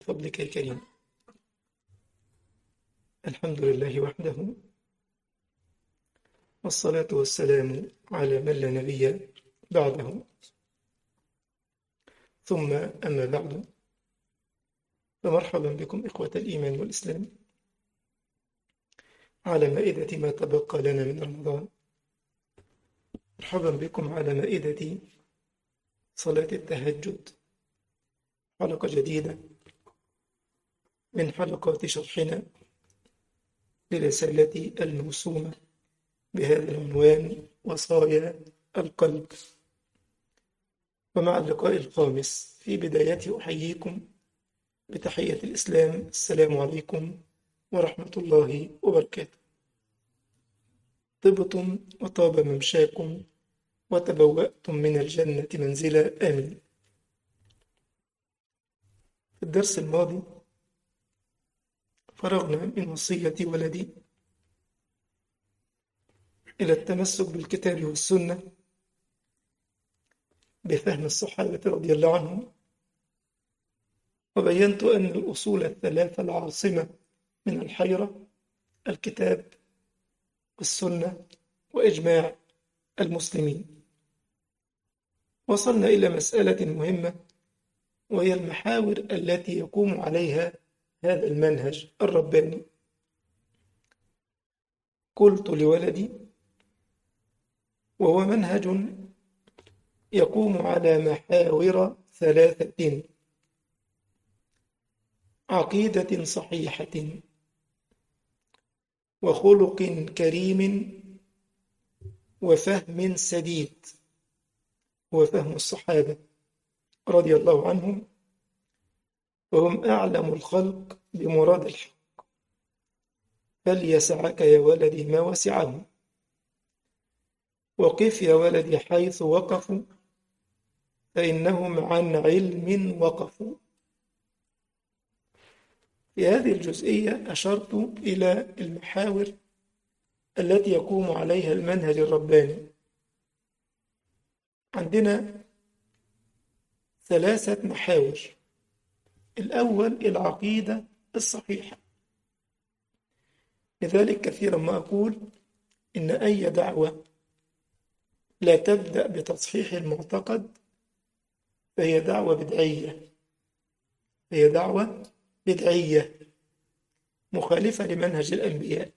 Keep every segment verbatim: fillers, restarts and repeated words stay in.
فضلك الكريم. الحمد لله وحده، والصلاة والسلام على من لا نبي بعده. ثم أما بعد، فمرحبا بكم إخوة الإيمان والإسلام على مائدة ما تبقى لنا من رمضان. مرحبا بكم على مائدة صلاة التهجد، حلقة جديدة من حلقات شرحنا لرسالة الموسومة بهذا العنوان: وصايا القلب. ومع اللقاء الخامس في بدايته أحييكم بتحية الإسلام، السلام عليكم ورحمة الله وبركاته. طبتم وطاب ممشاكم وتبوأتم من الجنة منزلا، آمين. في الدرس الماضي فرغنا من وصية ولدي إلى التمسك بالكتاب والسنة بفهم الصحابة رضي الله عنهم، وبينت أن الأصول الثلاثة العاصمة من الحيرة: الكتاب والسنة وإجماع المسلمين. وصلنا إلى مسألة مهمة، وهي المحاور التي يقوم عليها هذا المنهج الرباني. قلت لولدي: وهو منهج يقوم على محاور ثلاثة: عقيدة صحيحة، وخلق كريم، وفهم سديد. هو فهم الصحابة رضي الله عنهم، وهم أعلم الخلق بمراد الحق، فليسعك يا ولدي ما وسعهم، وقف يا ولدي حيث وقفوا، فإنهم عن علم وقفوا. في هذه الجزئية أشرت إلى المحاور التي يقوم عليها المنهج الرباني. عندنا ثلاثة محاور. الأول العقيدة الصحيحة، لذلك كثيرا ما أقول إن أي دعوة لا تبدأ بتصحيح المعتقد فهي دعوة بدعية، هي دعوة بدعية مخالفة لمنهج الأنبياء.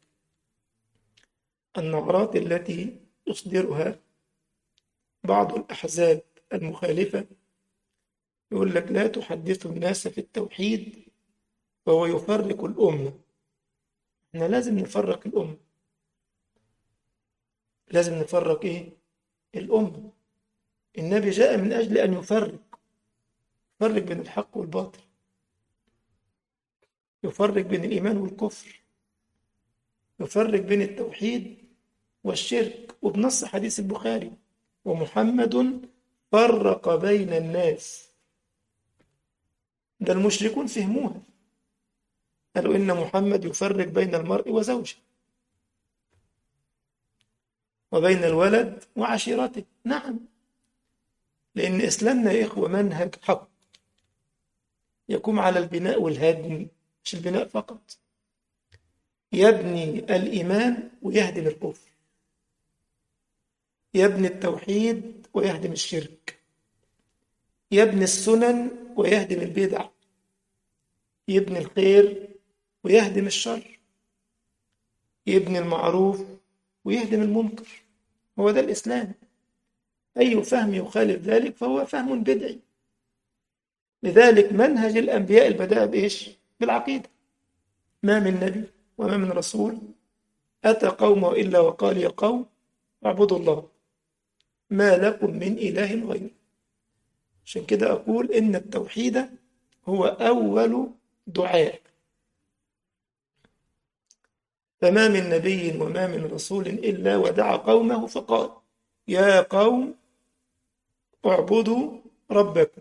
النعرات التي يصدرها بعض الأحزاب المخالفة يقول لك: لا تحدث الناس في التوحيد فهو يفرق الأمة. احنا لازم نفرق الأمة، لازم نفرق إيه؟ الأمة. النبي جاء من أجل أن يفرق، يفرق بين الحق والباطل، يفرق بين الإيمان والكفر، يفرق بين التوحيد والشرك. وبنص حديث البخاري: ومحمد فرق بين الناس. ده المشركون فهموها، قالوا إن محمد يفرق بين المرء وزوجه، وبين الولد وعشيرته. نعم، لأن إسلامنا يا إخوة منهج حق يقوم على البناء والهدم، مش البناء فقط. يبني الإيمان ويهدم الكفر، يبني التوحيد ويهدم الشرك، يبني السنن ويهدم البدع، يبني الخير ويهدم الشر، يبني المعروف ويهدم المنكر. هو ده الإسلام. أي فهم يخالف ذلك فهو فهم بدعي. لذلك منهج الأنبياء البداء بإيش؟ بالعقيدة. ما من نبي وما من رسول أتى قومه إلا وقال: يا قوم اعبدوا الله ما لكم من إله غيره. عشان كده أقول إن التوحيد هو أول دعاء. فما من نبي وما من رسول إلا ودعا قومه فقال: يا قوم اعبدوا ربكم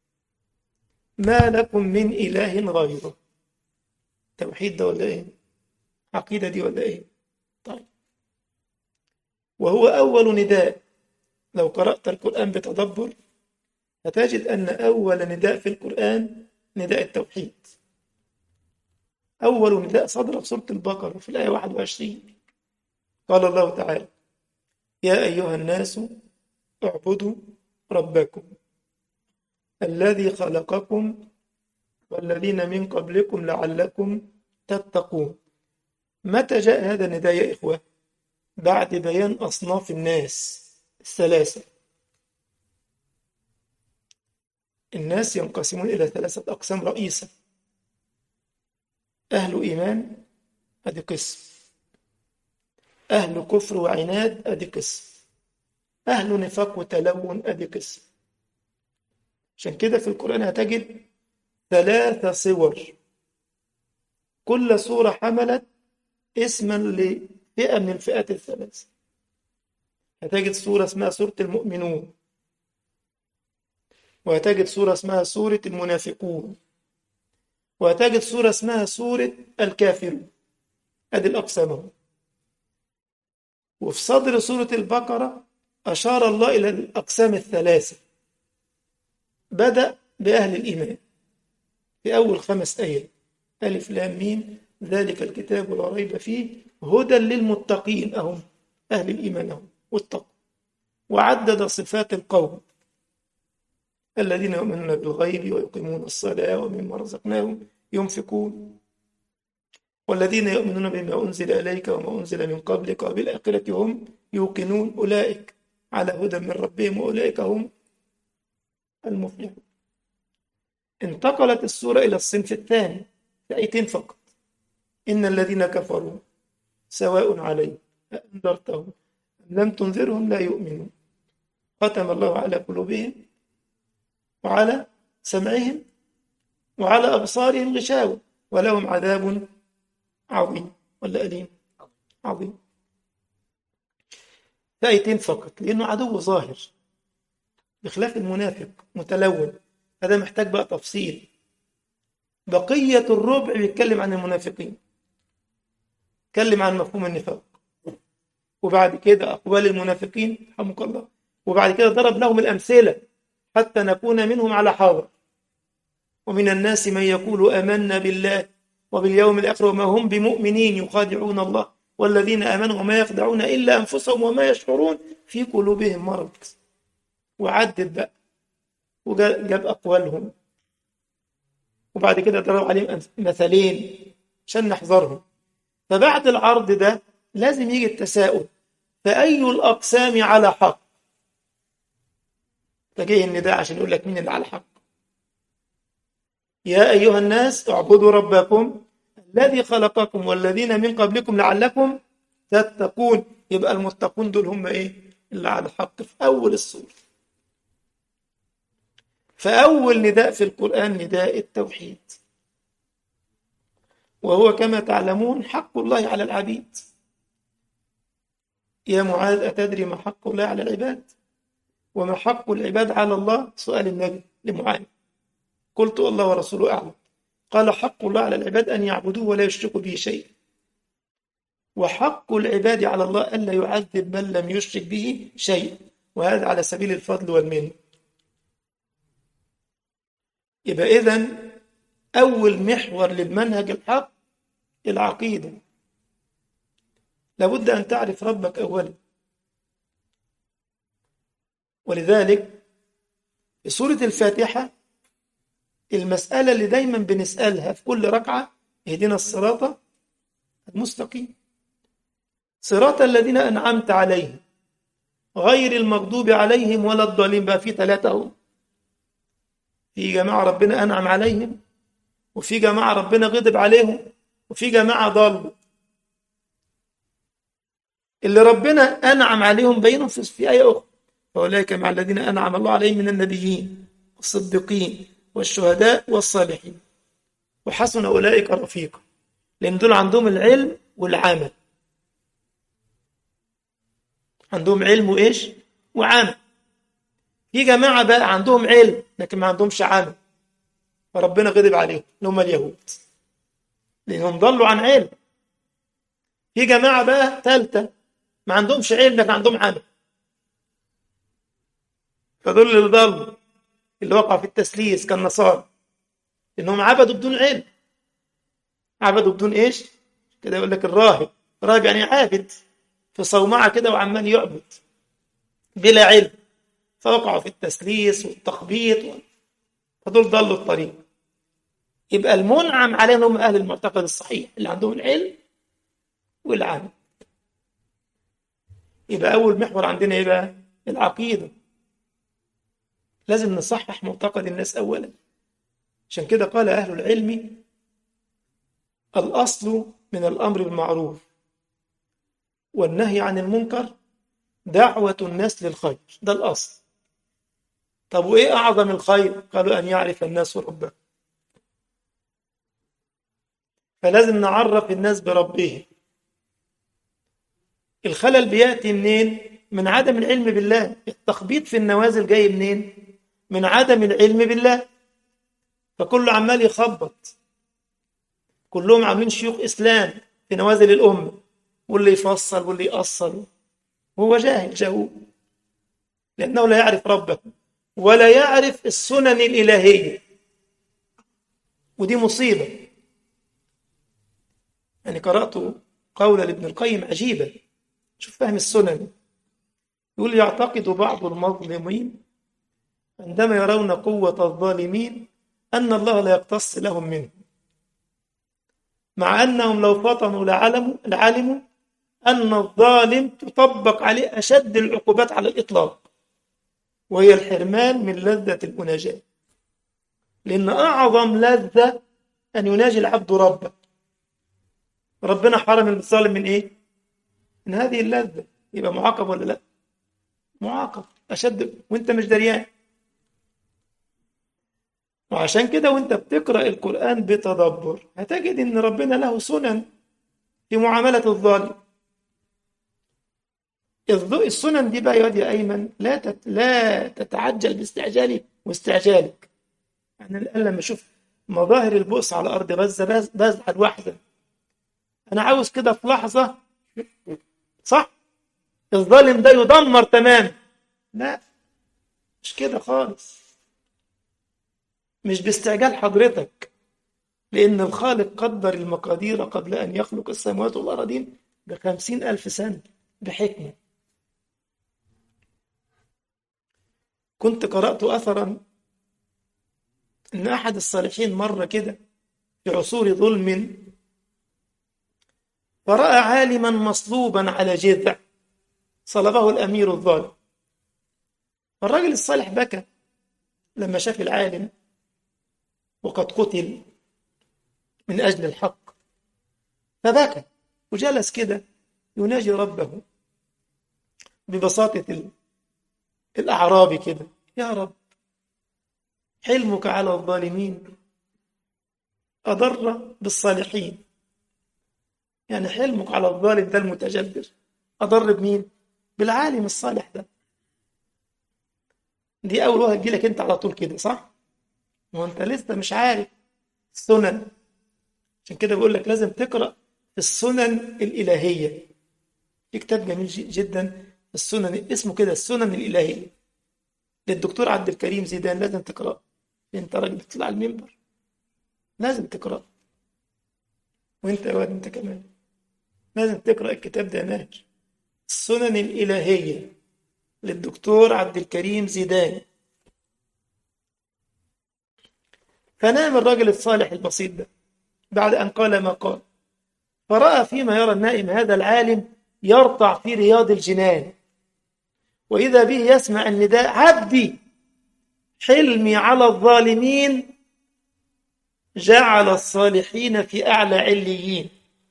ما لكم من إله غيره. توحيد ده ولا إيه؟ عقيدة دي ولا إيه؟ طيب، وهو أول نداء. لو قرأت القرآن بتدبر هتجد أن أول نداء في القرآن نداء التوحيد. أول نداء صدر في سورة البقرة في الآية واحد وعشرين، قال الله تعالى: يا أيها الناس اعبدوا ربكم الذي خلقكم والذين من قبلكم لعلكم تتقون. متى جاء هذا النداء يا إخوة؟ بعد بيان أصناف الناس الثلاثة. الناس ينقسمون إلى ثلاثة أقسام رئيسة: أهل إيمان أدي قسم، أهل كفر وعناد أدي قسم، أهل نفاق وتلون أدي قسم. عشان كده في القرآن هتجد ثلاثة صور، كل صورة حملت اسما لفئة من الفئات الثلاثة. هتجد صورة اسمها سورة المؤمنون، وهتجد صورة اسمها سورة المنافقون، وهتجد صورة اسمها سورة الكافرون. أدي الأقسام. وفي صدر سورة البقرة أشار الله إلى الأقسام الثلاثة، بدأ بأهل الإيمان في أول خمس آيات: ألف لام ميم ذلك الكتاب لا ريب فيه هدى للمتقين، أهم أهل الإيمان هم والتقوى. وعدد صفات القوم: الذين يؤمنون بالغيب ويقيمون الصلاة ومما رزقناهم ينفقون، والذين يؤمنون بما أنزل إليك وما أنزل من قبلك وبالآخرة هم يوقنون، أولئك على هدى من ربهم وأولئك هم المفلحون. انتقلت السورة إلى الصنف الثاني في آيتين فقط: إن الذين كفروا سواء عليهم أنذرتهم أم لم تنذرهم لا يؤمنون، ختم الله على قلوبهم وعلى سمعهم وعلى أبصارهم غشاوة ولهم عذاب عظيم ولا أليم عظيم. في آيتين فقط، لأنه عدو ظاهر بخلاف المنافق متلون، هذا محتاج بقى تفصيل. بقية الربع بيتكلم عن المنافقين، يتكلم عن مفهوم النفاق، وبعد كده أقوال المنافقين رحمك الله، وبعد كده ضرب لهم الأمثلة حتى نكون منهم على حاضر. ومن الناس من يقول آمنا بالله وباليوم الآخر وما هم بمؤمنين يخادعون الله والذين آمنوا وما يخدعون إلا أنفسهم وما يشعرون في قلوبهم مرض. وعدد بقى وجاب أقوالهم، وبعد كده ضرب عليهم مثلين عشان نحذرهم. فبعد العرض ده لازم يجي التساؤل: فأي الأقسام على حق؟ فجيه النداء عشان يقول لك مين اللي على حق. يا أيها الناس اعبدوا ربكم الذي خلقكم والذين من قبلكم لعلكم تتقون. يبقى المتقون دول هم إيه؟ اللي على الحق في أول السورة. فأول نداء في القرآن نداء التوحيد، وهو كما تعلمون حق الله على العبيد. يا معاذ أتدري ما حق الله على العباد وما حق العباد على الله؟ سؤال النبي لمعاذ. قلت الله ورسوله أعلم. قال: حق الله على العباد أن يعبدوه ولا يشركوا به شيئا، وحق العباد على الله ألا يعذب من لم يشرك به شيئا، وهذا على سبيل الفضل والمنة. يبقى إذن أول محور للمنهج الحق العقيدة. لابد أن تعرف ربك أولا. ولذلك في سورة الفاتحة المسألة اللي دايما بنسألها في كل ركعة: اهدنا الصراط المستقيم صراط الذين أنعمت عليهم غير المغضوب عليهم ولا الضالين. بقى في ثلاثة هم: في جماعة ربنا أنعم عليهم، وفي جماعة ربنا غضب عليهم، وفي جماعة ضالوا. اللي ربنا أنعم عليهم بينهم في آية أخرى: فأولئك مع الذين أنعم الله عليهم من النبيين والصديقين والشهداء والصالحين وحسن أولئك رفيقا. لأن دول عندهم العلم والعمل، عندهم علم وإيش وعمل. في جماعة بقى عندهم علم لكن ما عندهمش عمل، فربنا غضب عليهم اللي هم اليهود لأنهم ضلوا عن علم. في جماعة بقى ثالثة ما عندهمش علم لكن عندهم عمل، فدول اللي ضلوا، اللي وقعوا في التسليس كالنصارى إنهم عبدوا بدون علم. عبدوا بدون إيش؟ كده يقول لك الراهب، راهب يعني عابد في صومعة كده وعمال يعبد بلا علم، فوقعوا في التسليس والتخبيط، فدول ضلوا الطريق. يبقى المنعم عليهم هم أهل المعتقد الصحيح اللي عندهم العلم والعمل. يبقى أول محور عندنا إيه بقى؟ العقيدة. لازم نصحح معتقد الناس أولا. عشان كده قال أهل العلم: الأصل من الأمر بالمعروف والنهي عن المنكر دعوة الناس للخير. ده الأصل. طب وإيه أعظم الخير؟ قالوا أن يعرف الناس ربه. فلازم نعرف الناس بربهم. الخلل بيأتي منين؟ من عدم العلم بالله. التخبيط في النوازل جاي منين؟ من عدم العلم بالله. فكله عمال يخبط، كلهم عاملين شيوخ إسلام في نوازل الأمة، واللي يفصل واللي يأصل، وهو جاهل جهول، لأنه لا يعرف ربه ولا يعرف السنن الإلهية. ودي مصيبة. يعني قرأت قول لابن القيم عجيبة، شوف فهم السنن. يقول: يعتقد بعض المظلمين عندما يرون قوة الظالمين أن الله لا يقتص لهم منه، مع أنهم لو فطنوا لعلموا لعلموا أن الظالم تطبق عليه أشد العقوبات على الإطلاق، وهي الحرمان من لذة المناجاة. لأن أعظم لذة أن يناجي العبد ربه. ربنا حرم الظالم من إيه؟ من هذه اللذة. يبقى معاقب ولا لا؟ معاقب أشد وإنت مش دريان. وعشان كده وإنت بتقرأ القرآن بتدبر هتجد إن ربنا له سنن في معاملة الظالم. السنن دي بقى يا واد يا أيمن لا تت... لا تتعجل باستعجالي واستعجالك. يعني الآن لما أشوف مظاهر البؤس على أرض غزة بز- بزعل واحدة. أنا عاوز كده في لحظة، صح؟ الظالم ده يدمر تماما. لا، مش كده خالص. مش باستعجال حضرتك، لأن الخالق قدر المقادير قبل أن يخلق السماوات والأراضين بخمسين ألف سنة بحكمة. كنت قرأت أثرا إن أحد الصالحين مر كده في عصور ظلم، فرأى عالما مصلوبا على جذع صلبه الأمير الظالم. فالرجل الصالح بكى لما شاف العالم وقد قتل من أجل الحق، فبكى وجلس كده يناجي ربه ببساطة ال- الأعرابي كده: يا رب، حلمك على الظالمين أضر بالصالحين. يعني حلمك على الظالم ده المتجبر أضر بمين؟ بالعالم الصالح ده. دي أول واحد يجي لك أنت على طول كده، صح؟ ما هو أنت لسه مش عارف السنن. عشان كده بقول لك لازم تقرأ في السنن الإلهية. في كتاب جميل ج- جدا، السنن، اسمه كده السنن الإلهية، للدكتور عبد الكريم زيدان. لازم تقرأ. أنت راجل بتطلع على المنبر، لازم تقرأ. وأنت يا واد أنت كمان لازم تقرأ الكتاب ده يا ماهر. السنن الإلهية للدكتور عبد الكريم زيدان. فنام الرجل الصالح البسيط ده بعد أن قال ما قال، فرأى فيما يرى النائم هذا العالم يرتع في رياض الجنان، وإذا به يسمع النداء: عبدي، حلمي على الظالمين جعل الصالحين في أعلى عليين.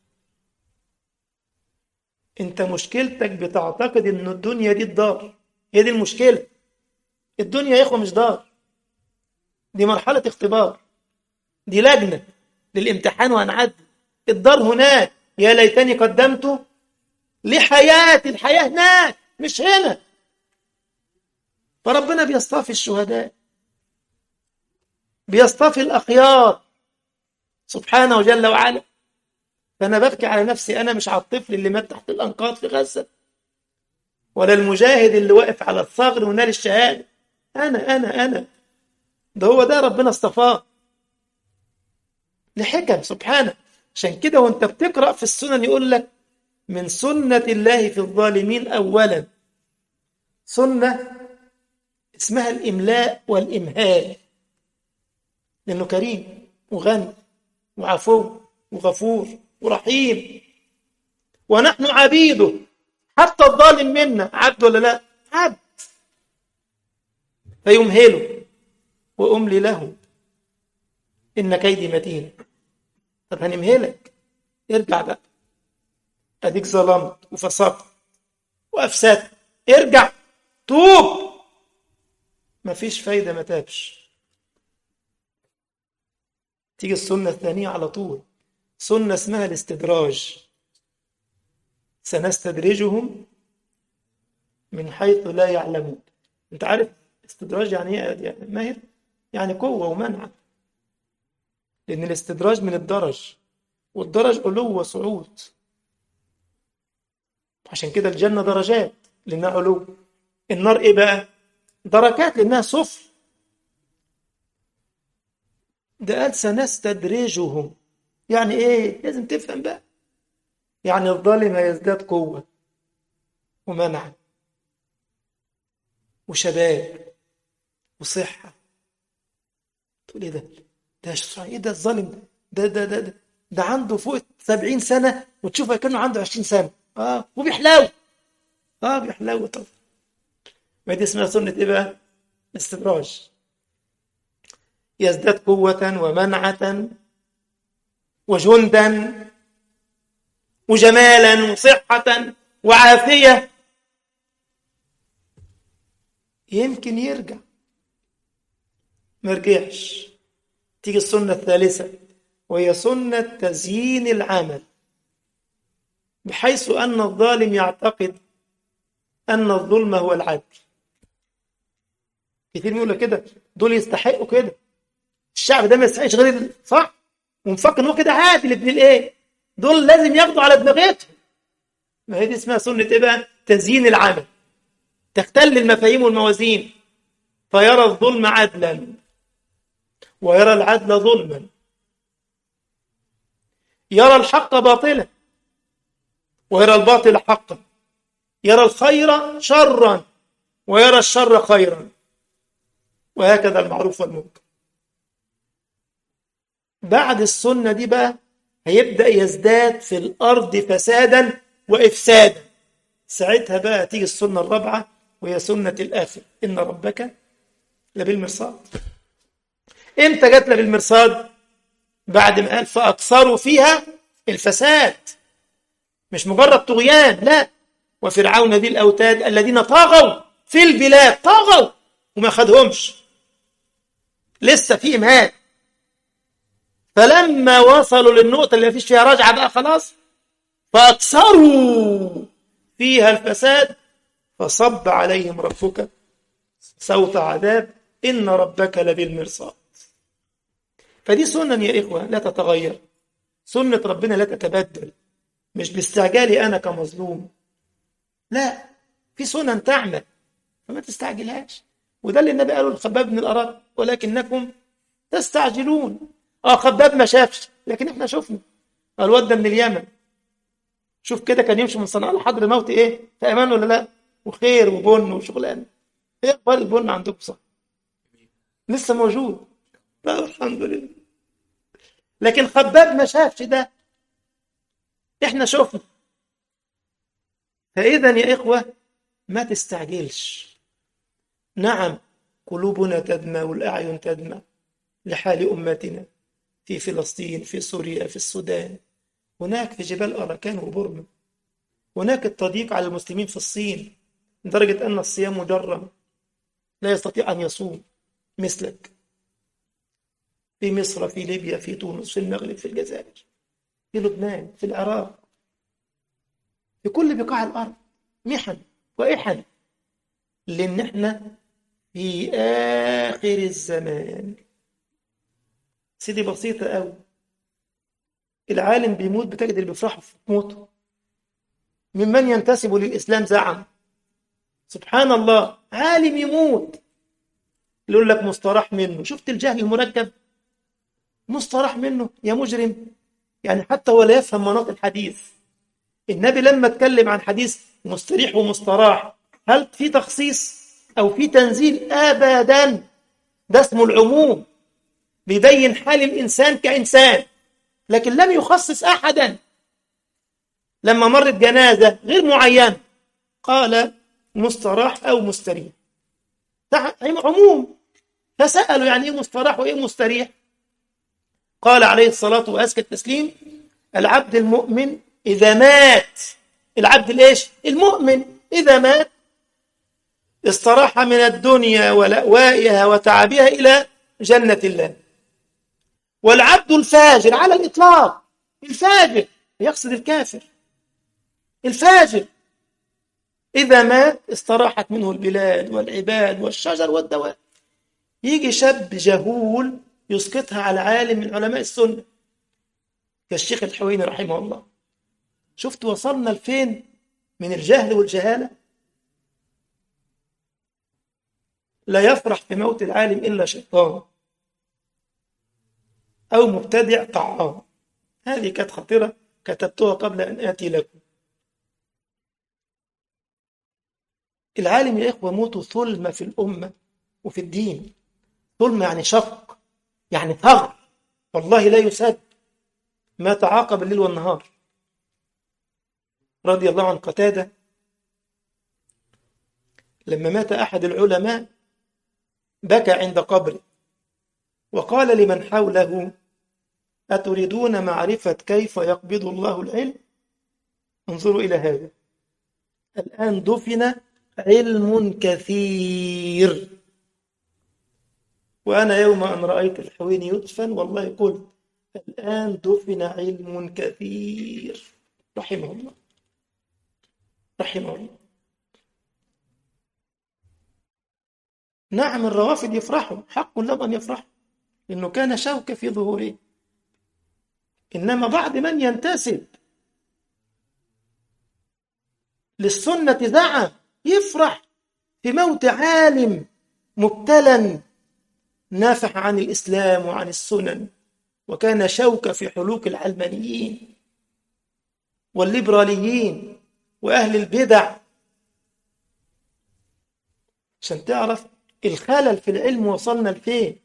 أنت مشكلتك بتعتقد أن الدنيا دي الدار. هي دي المشكلة. الدنيا يا إخوة مش دار، دي مرحلة اختبار، دي لجنة للامتحان وهنعدي. الدار هناك. يا ليتني قدمت لحياتي. الحياة هناك مش هنا. فربنا بيصطفي الشهداء، بيصطفي الأخيار سبحانه جل وعلا. فأنا ببكي على نفسي، أنا مش على الطفل اللي مات تحت الأنقاض في غزة، ولا المجاهد اللي واقف على الثغر ونال الشهادة. أنا أنا أنا ده هو ده ربنا اصطفاه. لحكم سبحانه. عشان كده وانت بتقرأ في السنن يقول لك من سنة الله في الظالمين أولا سنة اسمها الإملاء والإمهال، لأنه كريم وغني وعفو وغفور ورحيم، ونحن عبيده. حتى الظالم منا عبد ولا لا؟ عبد. فيمهله وأملي له إن كيدي متين. طب هنمهلك، ارجع بقى، أديك ظلمت وفسقت وأفسدت، ارجع توب. مفيش فايدة، ما تابش. تيجي السنة الثانية على طول، سنة اسمها الاستدراج. سنستدرجهم من حيث لا يعلمون. انت عارف استدراج يعني ايه؟ يعني ماهر، يعني قوة ومنع. لأن الاستدراج من الدرج، والدرج علو وصعود. عشان كده الجنة درجات لأنها علو، النار إيه بقى؟ دركات لأنها سفل. ده قال سنستدرجهم، يعني إيه؟ لازم تفهم بقى. يعني الظالم هيزداد قوة ومنع وشباب وصحة. تقول إيه ده؟ ده شو- إيه ده الظالم ده؟ ده ده ده, ده عنده فوق سبعين سنة وتشوفه كأنه عنده عشرين سنة. آه وبيحلو. آه بيحلو. طب ما دي اسمها سنة إيه بقى؟ استدراج. يزداد قوة ومنعة وجندا وجمالا وصحة وعافية. يمكن يرجع، ما رجعش. تيجي السنة الثالثة وهي سنة تزيين العمل، بحيث أن الظالم يعتقد أن الظلم هو العدل. كتير يقول لك كده، دول يستحقوا كده، الشعب ده ما يستحقش غير صح، ومفكر ان هو كده عادل ابن الايه، دول لازم ياخدوا على دماغتهم. ما هي دي اسمها سنة ايه بقى؟ تزيين العمل. تختل المفاهيم والموازين، فيرى الظلم عدلا ويرى العدل ظلما، يرى الحق باطلا ويرى الباطل حقا، يرى الخير شرا ويرى الشر خيرا، وهكذا المعروف والمنكر. بعد السنة دي بقى هيبدأ يزداد في الأرض فسادا وإفسادا. ساعتها بقى تيجي السنة الرابعة وهي سنة الآخر، إن ربك لبالمرصاد. إمتى جت لبالمرصاد؟ بعد ما قال فأكثروا فيها الفساد، مش مجرد طغيان، لا. وفرعون ذي الأوتاد الذين طغوا في البلاد، طغوا وما خدهمش، لسه في إمهال. فلما وصلوا للنقطة اللي مفيش فيها رجعة بقى خلاص، فأكثروا فيها الفساد فصب عليهم ربك سوط عذاب إن ربك لبالمرصاد. فدي سنن يا إخوة لا تتغير، سنة ربنا لا تتبدل، مش باستعجالي أنا كمظلوم، لا، في سنن تعمل فما تستعجلهاش. وده اللي النبي قاله لخباب بن الأراد، ولكنكم تستعجلون. اه خباب ما شافش، لكن احنا شفنا. الواد ده من اليمن، شوف كده كان يمشي من صنعاء لحضر الموت ايه، في امان ولا لا؟ وخير وبن وشغلانه. ايه اخبار البن عندكم؟ صح لسه موجود؟ لا الحمد لله. لكن خباب ما شافش ده، احنا شفنا. فاذا يا اخوه ما تستعجلش. نعم قلوبنا تدمى والاعين تدمى لحال امتنا في فلسطين، في سوريا، في السودان، هناك في جبال أراكان وبورما، هناك التضييق على المسلمين في الصين لدرجة أن الصيام مجرم، لا يستطيع أن يصوم مثلك، في مصر، في ليبيا، في تونس، في المغرب، في الجزائر، في لبنان، في العراق، في كل بقاع الأرض محن وإحن، لأن احنا في آخر الزمان. سيدي بسيطة أوي، العالم بيموت بتجد اللي بيفرحوا في موته، ممن ينتسب للإسلام زعم. سبحان الله، عالم يموت يقول لك مستراح منه. شفت الجهل المركب؟ مستراح منه يا مجرم. يعني حتى هو لا يفهم مناط الحديث. النبي لما اتكلم عن حديث مستريح ومستراح، هل في تخصيص أو في تنزيل؟ أبدا، ده اسمه العموم، بيبين حال الإنسان كإنسان، لكن لم يخصص أحدا. لما مرت جنازة غير معينة قال مستراح أو مستريح، ده عموم. فسألوا يعني إيه مستراح وإيه مستريح؟ قال عليه الصلاة وأزكى التسليم: العبد المؤمن إذا مات، العبد الإيش؟ المؤمن إذا مات استراح من الدنيا ولأوائها وتعبها إلى جنة الله. والعبد الفاجر على الإطلاق، الفاجر يقصد الكافر، الفاجر إذا مات استراحت منه البلاد والعباد والشجر والدواب. يجي شاب جهول يسقطها على عالم من علماء السنة كالشيخ الحويني رحمه الله. شفت وصلنا لفين من الجهل والجهالة؟ لا يفرح في موت العالم إلا شيطان أو مبتدع طعام. هذه كانت خطيرة كتبتها قبل أن آتي لكم. العالم يا إخوة موته ظلمة في الأمة وفي الدين. ظلمة يعني شق، يعني ثغر، والله لا يسد، ما تعاقب الليل والنهار. رضي الله عن قتادة لما مات أحد العلماء بكى عند قبره وقال لمن حوله: أتريدون معرفة كيف يقبض الله العلم؟ انظروا إلى هذا، الآن دفن علم كثير. وأنا يوم أن رأيت الحويني يدفن والله قلت: الآن دفن علم كثير. رحمه الله، رحمه الله. نعم الروافد يفرحوا، حق لهم أن يفرحوا، إنه كان شوكة في ظهوره. إنما بعض من ينتسب للسنة زعم يفرح في موت عالم مبتلى نافح عن الإسلام وعن السنن، وكان شوكة في حلوك العلمانيين والليبراليين وأهل البدع. عشان تعرف الخلل في العلم وصلنا لفين.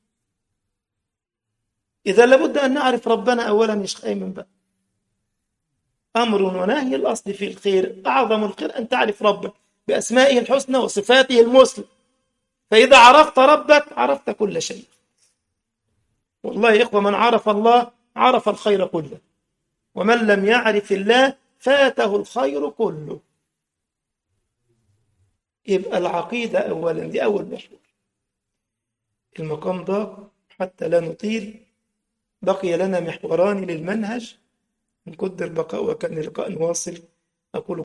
إذا لابد أن نعرف ربنا أولا يا شيخ أيمن بقى. أمر ونهي، الأصل في الخير، أعظم الخير أن تعرف ربك بأسمائه الحسنى وصفاته المثلى. فإذا عرفت ربك عرفت كل شيء. والله يا إخوة من عرف الله عرف الخير كله، ومن لم يعرف الله فاته الخير كله. يبقى العقيدة أولا، دي أول محور. المقام ضاق حتى لا نطيل، بقي لنا محوران للمنهج، من قدر البقاء وكان لقاء واصل. أقول